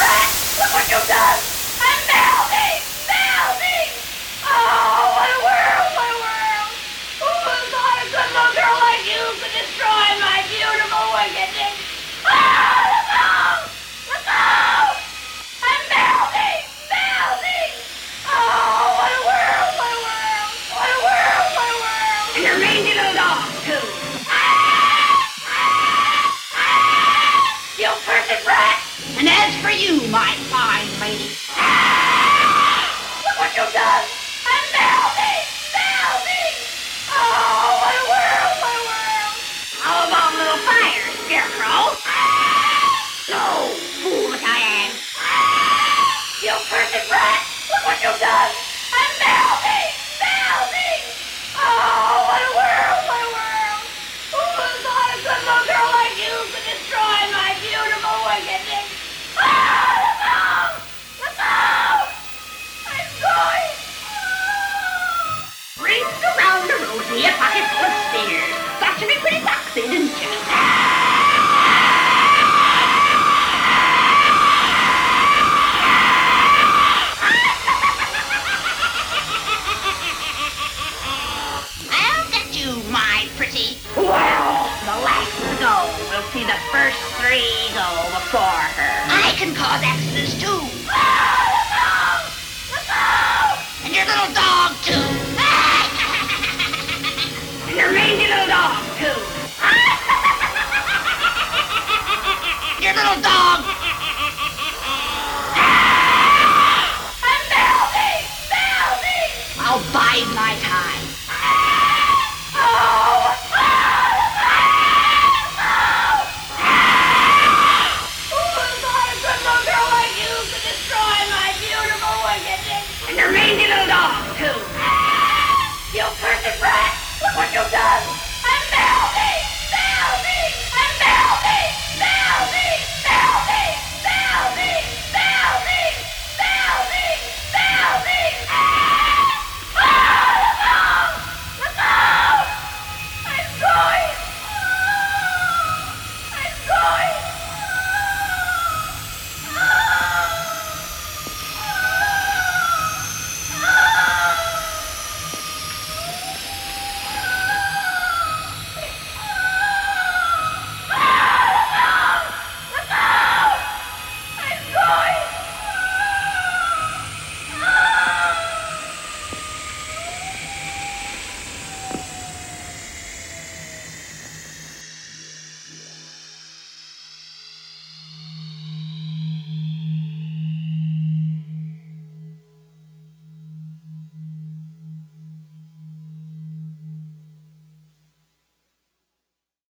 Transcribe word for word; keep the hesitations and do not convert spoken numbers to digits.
rat! Look what you've done! I'm melting! Melting! Oh, what a world! What a world! Who would have thought a good little girl like you could destroy my beautiful wickedness? Ah, look out! Look out! I'm melting! Melting! Oh, what a world! What a world! What a world! What a world! And your mangy little dog, too! You cursed rat! And as for you, my fine lady, look what you've done! I'm melting! Melting! Oh, what a world! What a world! how about a little fire, Scarecrow? No! Fool that I am. You cursed rat! Look what you've done! I'm melting! Melting! Oh, what a world! What a world! Who would have thought a good little girl like you could destroy my beautiful wickedness? Ah, look out! Look out! I'm going! Rings around the rosy, a pocket full of spears. Got to be pretty foxy, didn't you? I'll get you, my pretty. Well, the last to go will see the first three go before her. I can cause accidents too. Ah, look out! Look out! And your little dog too. And your mangy little dog, too. Your little dog. I'm melting! Melting! I'll bide my time.